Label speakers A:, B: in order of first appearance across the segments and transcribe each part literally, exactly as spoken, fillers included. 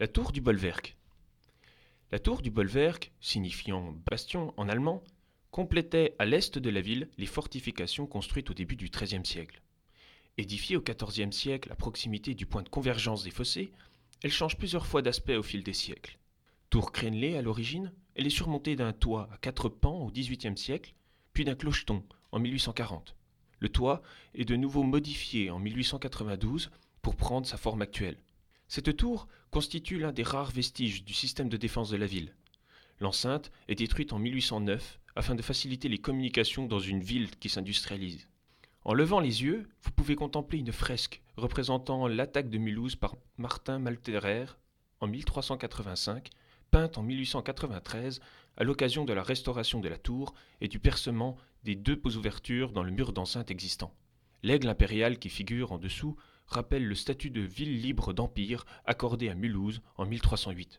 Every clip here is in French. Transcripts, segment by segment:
A: La tour du Bollwerk. La tour du Bollwerk, signifiant bastion en allemand, complétait à l'est de la ville les fortifications construites au début du treizième siècle. Édifiée au quatorzième siècle à proximité du point de convergence des fossés, elle change plusieurs fois d'aspect au fil des siècles. Tour crénelée à l'origine, elle est surmontée d'un toit à quatre pans au dix-huitième siècle, puis d'un clocheton en mille huit cent quarante. Le toit est de nouveau modifié en mille huit cent quatre-vingt-douze pour prendre sa forme actuelle. Cette tour constitue l'un des rares vestiges du système de défense de la ville. L'enceinte est détruite en mille huit cent neuf afin de faciliter les communications dans une ville qui s'industrialise. En levant les yeux, vous pouvez contempler une fresque représentant l'attaque de Mulhouse par Martin Malterer en mille trois cent quatre-vingt-cinq, peinte en mille huit cent quatre-vingt-treize à l'occasion de la restauration de la tour et du percement des deux ouvertures dans le mur d'enceinte existant. L'aigle impérial qui figure en dessous rappelle le statut de ville libre d'empire accordé à Mulhouse en mille trois cent huit.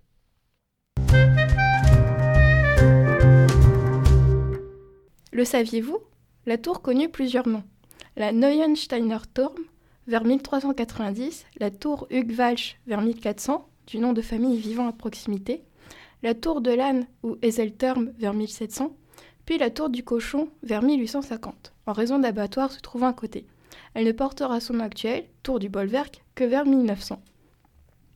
B: Le saviez-vous? La tour connut plusieurs noms. La Neuensteiner Turm, vers mille trois cent quatre-vingt-dix, la tour Hugwalch, vers mille quatre cents, du nom de famille vivant à proximité, la tour de l'âne ou Eselturm, vers mille sept cents, puis la tour du cochon, vers mille huit cent cinquante, en raison d'abattoirs se trouvant à côté. Elle ne portera son nom actuel, tour du Bollwerk, que vers mille neuf cents.